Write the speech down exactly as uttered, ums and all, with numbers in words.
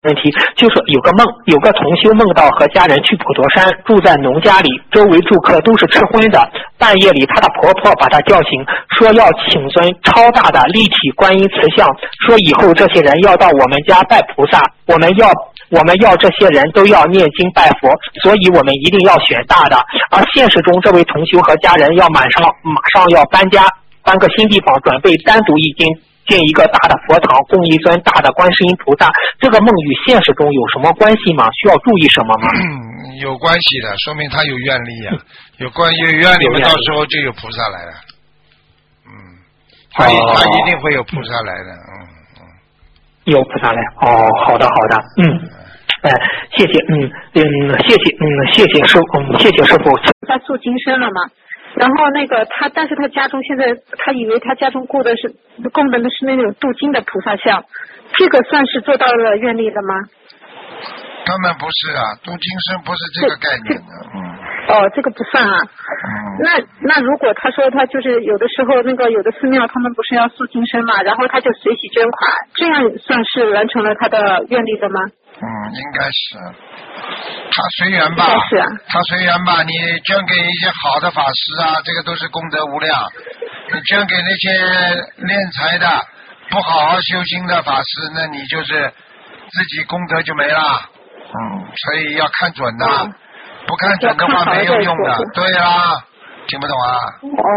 问题，就是有个梦，有个同修梦到和家人去普陀山，住在农家里，周围住客都是吃荤的。半夜里，她的婆婆把她叫醒，说要请尊超大的立体观音瓷像，说以后这些人要到我们家拜菩萨，我们要我们要这些人都要念经拜佛，所以我们一定要选大的。而现实中，这位同修和家人要马上马上要搬家，搬个新地方，准备单独一间。建一个大的佛堂，供一尊大的观世音菩萨，这个梦与现实中有什么关系吗？需要注意什么吗？ 嗯，有关系的，说明他有愿力啊，有关有愿力嘛，到时候就有菩萨来了。嗯，他、哦、他一定会有菩萨来的，嗯嗯。 有菩萨来，哦，好的好的，嗯，哎，谢谢，嗯嗯，谢谢，嗯，谢谢师傅，嗯，谢谢师傅。 他塑金身了吗？然后那个他，但是他家中现在他以为他家中供的是供的是那种镀金的菩萨像，这个算是做到了愿力了吗？ 根本不是啊，镀金身不是这个概念的。嗯。 哦，这个不算啊。 嗯。 那那如果他说他就是有的时候那个有的寺庙他们不是要塑金身嘛，然后他就随喜捐款，这样算是完成了他的愿力的吗？ 嗯，应该是。他随缘吧， 是啊、 他随缘吧。你捐给一些好的法师啊，这个都是功德无量。你捐给那些敛财的、不好好修心的法师，那你就是自己功德就没了。嗯，所以要看准的，嗯、不看准的话没有用的。对啦，听不懂啊？